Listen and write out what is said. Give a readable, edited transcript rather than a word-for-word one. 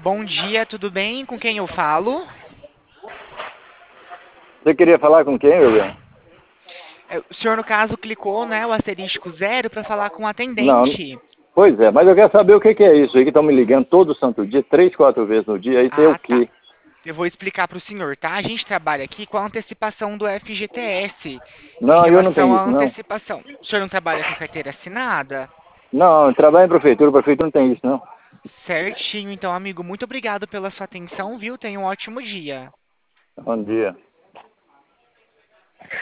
Bom dia, tudo bem? Com quem eu falo? Você queria falar com quem, meu bem? O senhor, no caso, clicou, né, o asterisco 0 para falar com o Não, atendente. pois é, mas eu quero saber o que que é isso aí que estão me ligando todo santo dia, 3, 4 vezes no dia, isso é o Ah, tá. quê? Eu vou explicar para o senhor, tá? A gente trabalha aqui com a antecipação do FGTS, em Não, eu não relação tenho à isso, não. antecipação. O senhor não trabalha com carteira assinada? Não, eu trabalho em prefeitura não tem isso, não. Certinho, então, amigo, muito obrigado pela sua atenção, viu? Tenha um ótimo dia. Bom dia.